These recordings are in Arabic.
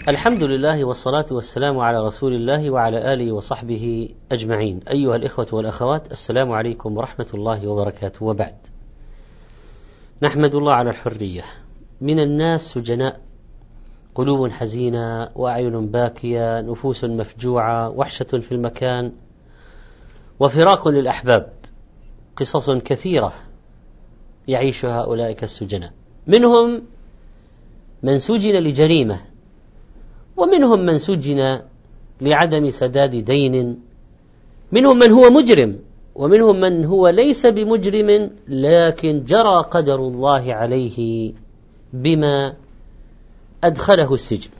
الحمد لله والصلاة والسلام على رسول الله وعلى آله وصحبه أجمعين. أيها الإخوة والأخوات، السلام عليكم ورحمة الله وبركاته. وبعد، نحمد الله على الحرية. من الناس سجناء، قلوب حزينة وأعين باكية، نفوس مفجوعة، وحشة في المكان، وفراق للأحباب. قصص كثيرة يعيشها أولئك السجناء، منهم من سجن لجريمة، ومنهم من سجن لعدم سداد دين، منهم من هو مجرم، ومنهم من هو ليس بمجرم لكن جرى قدر الله عليه بما أدخله السجن.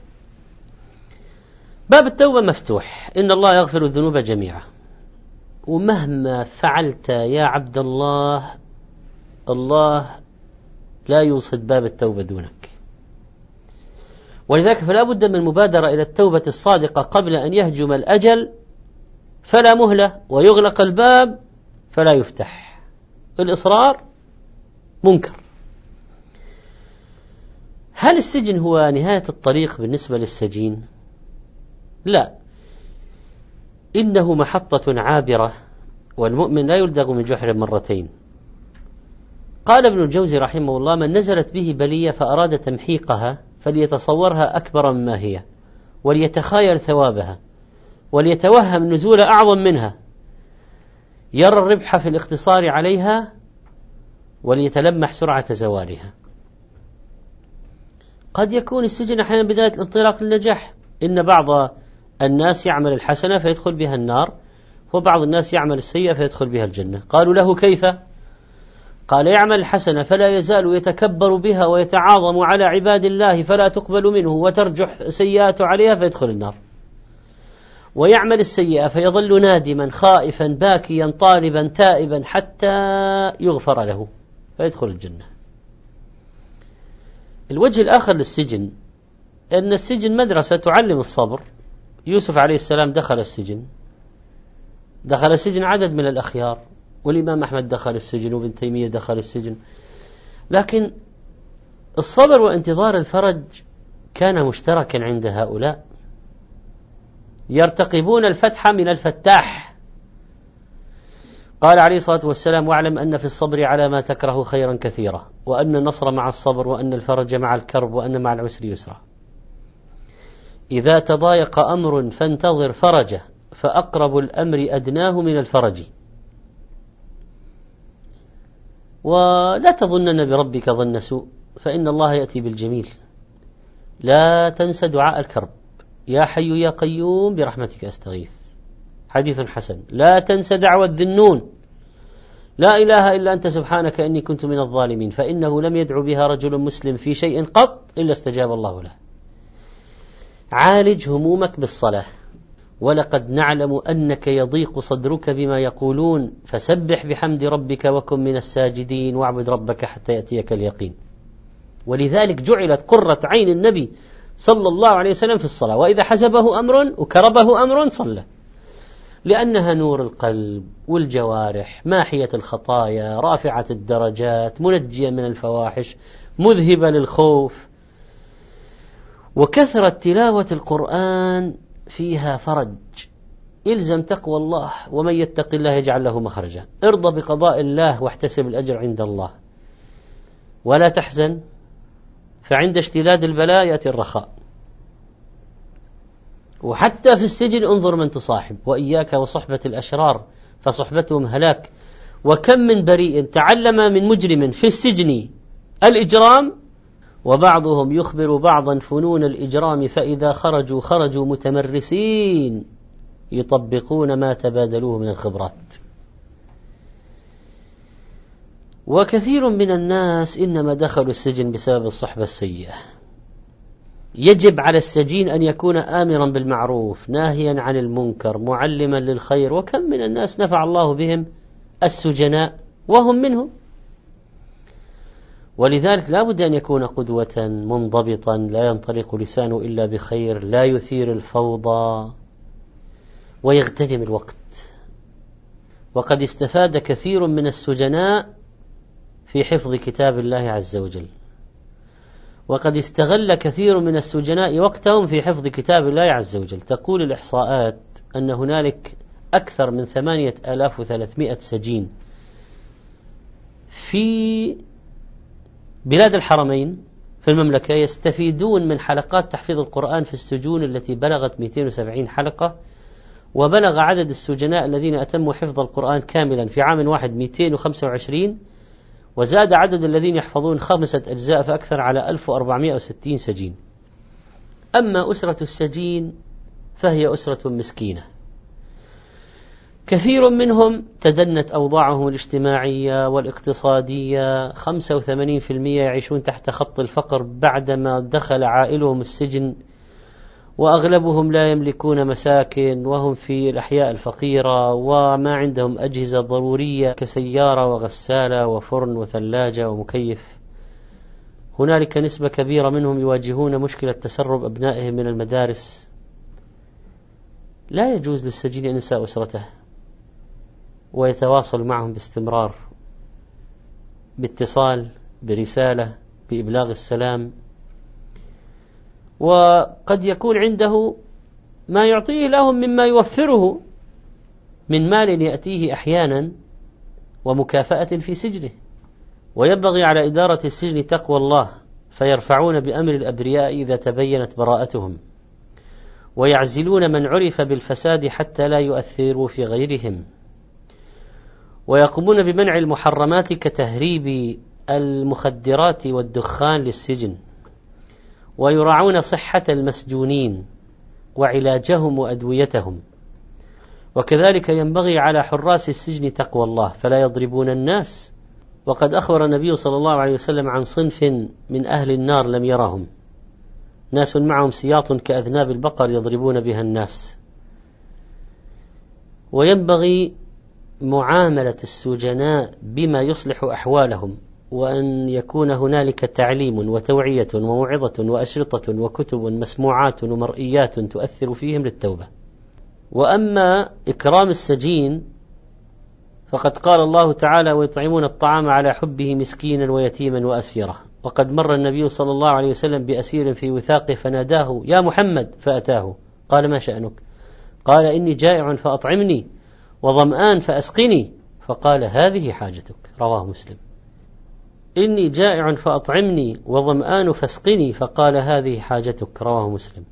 باب التوبة مفتوح، إن الله يغفر الذنوب جميعا، ومهما فعلت يا عبد الله، الله لا يوصد باب التوبة دونك. ولذلك فلا بد من المبادرة إلى التوبة الصادقة قبل أن يهجم الأجل، فلا مهلة، ويغلق الباب فلا يفتح. الإصرار منكر. هل السجن هو نهاية الطريق بالنسبة للسجين؟ لا، إنه محطة عابرة، والمؤمن لا يلدغ من جحر مرتين. قال ابن الجوزي رحمه الله: من نزلت به بلية فأراد تمحيقها فليتصورها أكبر مما هي، وليتخايل ثوابها، وليتوهم نزول أعظم منها، يرى الربح في الاقتصار عليها، وليتلمح سرعة زوالها. قد يكون السجن أحيانا بداية الانطلاق للنجاح. إن بعض الناس يعمل الحسنة فيدخل بها النار، وبعض الناس يعمل السيئة فيدخل بها الجنة. قالوا له: كيف؟ قال: يعمل الحسنة فلا يزال يتكبر بها ويتعاظم على عباد الله فلا تقبل منه، وترجح سيئات عليها فيدخل النار. ويعمل السيئة فيظل نادما خائفا باكيا طالبا تائبا حتى يغفر له فيدخل الجنة. الوجه الآخر للسجن أن السجن مدرسة تعلم الصبر. يوسف عليه السلام دخل السجن عدد من الأخيار، والإمام أحمد دخل السجن، وابن تيمية دخل السجن، لكن الصبر وانتظار الفرج كان مشتركا عند هؤلاء، يرتقبون الفتح من الفتاح. قال عليه الصلاة والسلام: واعلم أن في الصبر على ما تكره خيرا كثيرا، وأن النصر مع الصبر، وأن الفرج مع الكرب، وأن مع العسر يسرا. إذا تضايق أمر فانتظر فرجه، فأقرب الأمر أدناه من الفرج. ولا تظنن بربك ظن سوء، فإن الله يأتي بالجميل. لا تنسى دعاء الكرب: يا حي يا قيوم برحمتك أستغيث. حديث حسن: لا تنسى دعوة ذنون: لا إله إلا أنت سبحانك إني كنت من الظالمين، فإنه لم يدعو بها رجل مسلم في شيء قط إلا استجاب الله له. عالج همومك بالصلاة، ولقد نعلم أنك يضيق صدرك بما يقولون، فسبح بحمد ربك وكن من الساجدين، واعبد ربك حتى يأتيك اليقين. ولذلك جعلت قرة عين النبي صلى الله عليه وسلم في الصلاة، وإذا حزبه أمر وكربه أمر صلى، لأنها نور القلب والجوارح، ماحية الخطايا، رافعة الدرجات، منجية من الفواحش، مذهبة للخوف. وكثرة تلاوة القرآن فيها فرج. إلزم تقوى الله، ومن يتق الله يجعل له مخرجا. ارضى بقضاء الله واحتسب الأجر عند الله، ولا تحزن، فعند اشتداد البلاء يأتي الرخاء. وحتى في السجن انظر من تصاحب، وإياك وصحبة الأشرار فصحبتهم هلاك. وكم من بريء تعلم من مجرم في السجن الإجرام، وبعضهم يخبر بعضا فنون الإجرام، فإذا خرجوا متمرسين يطبقون ما تبادلوه من الخبرات. وكثير من الناس إنما دخلوا السجن بسبب الصحبة السيئة. يجب على السجين أن يكون آمرا بالمعروف ناهيا عن المنكر معلما للخير. وكم من الناس نفع الله بهم السجناء وهم منهم. ولذلك لا بد أن يكون قدوة منضبطا، لا ينطلق لسانه إلا بخير، لا يثير الفوضى، ويغتنم الوقت. وقد استفاد كثير من السجناء في حفظ كتاب الله عز وجل، وقد استغل كثير من السجناء وقتهم في حفظ كتاب الله عز وجل. تقول الإحصاءات أن هنالك أكثر من 8300 سجين في بلاد الحرمين في المملكة يستفيدون من حلقات تحفيظ القرآن في السجون التي بلغت 270 حلقة، وبلغ عدد السجناء الذين أتموا حفظ القرآن كاملا في عام واحد 225، وزاد عدد الذين يحفظون 5 أجزاء فأكثر على 1460 سجين. أما أسرة السجين فهي أسرة مسكينة، كثير منهم تدنت أوضاعهم الاجتماعية والاقتصادية، 85% يعيشون تحت خط الفقر بعدما دخل عائلهم السجن، وأغلبهم لا يملكون مساكن وهم في الأحياء الفقيرة وما عندهم أجهزة ضرورية كسيارة وغسالة وفرن وثلاجة ومكيف. هنالك نسبة كبيرة منهم يواجهون مشكلة تسرب أبنائهم من المدارس. لا يجوز للسجين أن ينسى أسرته ويتواصل معهم باستمرار، باتصال، برسالة، بإبلاغ السلام، وقد يكون عنده ما يعطيه لهم مما يوفره من مال يأتيه أحيانا ومكافأة في سجنه. وينبغي على إدارة السجن تقوى الله، فيرفعون بأمر الأبرياء إذا تبينت براءتهم، ويعزلون من عرف بالفساد حتى لا يؤثروا في غيرهم، ويقومون بمنع المحرمات كتهريب المخدرات والدخان للسجن، ويراعون صحة المسجونين وعلاجهم وأدويتهم. وكذلك ينبغي على حراس السجن تقوى الله فلا يضربون الناس. وقد أخبر النبي صلى الله عليه وسلم عن صنف من أهل النار لم يرهم، ناس معهم سياط كأذناب البقر يضربون بها الناس. وينبغي معاملة السجناء بما يصلح أحوالهم، وأن يكون هنالك تعليم وتوعية وموعظة وأشرطة وكتب مسموعات ومرئيات تؤثر فيهم للتوبة. وأما إكرام السجين فقد قال الله تعالى: ويطعمون الطعام على حبه مسكينا ويتيما وأسيرا. وقد مر النبي صلى الله عليه وسلم بأسير في وثاقه فناداه: يا محمد، فأتاه. قال: ما شأنك؟ قال: إني جائع فأطعمني، وظمآن فأسقني. فقال: هذه حاجتك. رواه مسلم. إني جائع فأطعمني وظمآن فاسقني، فقال: هذه حاجتك. رواه مسلم.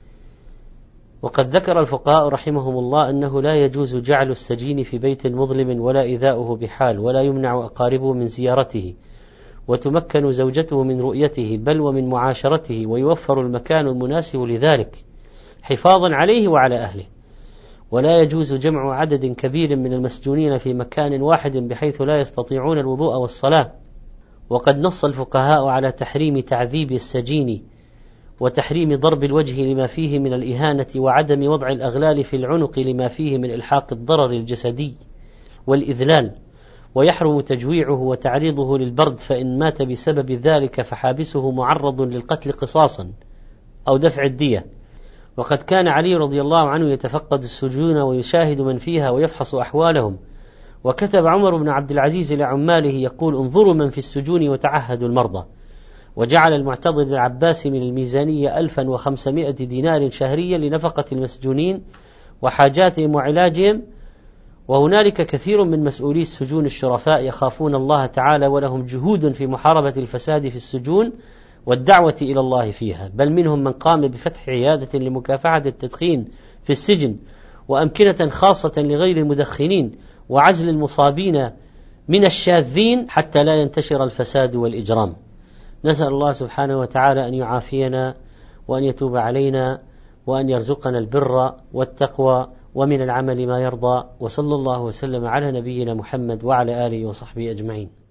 وقد ذكر الفقهاء رحمهم الله أنه لا يجوز جعل السجين في بيت مظلم ولا إيذاؤه بحال، ولا يمنع أقاربه من زيارته، وتمكن زوجته من رؤيته بل ومن معاشرته، ويوفر المكان المناسب لذلك حفاظا عليه وعلى أهله. ولا يجوز جمع عدد كبير من المسجونين في مكان واحد بحيث لا يستطيعون الوضوء والصلاة. وقد نص الفقهاء على تحريم تعذيب السجين وتحريم ضرب الوجه لما فيه من الإهانة، وعدم وضع الأغلال في العنق لما فيه من إلحاق الضرر الجسدي والإذلال، ويحرم تجويعه وتعريضه للبرد، فإن مات بسبب ذلك فحابسه معرض للقتل قصاصا أو دفع الدية. وقد كان علي رضي الله عنه يتفقد السجون ويشاهد من فيها ويفحص أحوالهم. وكتب عمر بن عبد العزيز لعماله يقول: انظروا من في السجون وتعهدوا المرضى. وجعل المعتضد بن عباس من الميزانية 1500 دينار شهريا لنفقة المسجونين وحاجاتهم وعلاجهم. وهنالك كثير من مسؤولي السجون الشرفاء يخافون الله تعالى، ولهم جهود في محاربة الفساد في السجون والدعوة إلى الله فيها، بل منهم من قام بفتح عيادة لمكافحة التدخين في السجن، وأمكنة خاصة لغير المدخنين، وعزل المصابين من الشاذين حتى لا ينتشر الفساد والإجرام. نسأل الله سبحانه وتعالى أن يعافينا وأن يتوب علينا وأن يرزقنا البر والتقوى ومن العمل ما يرضى. وصلى الله وسلم على نبينا محمد وعلى آله وصحبه أجمعين.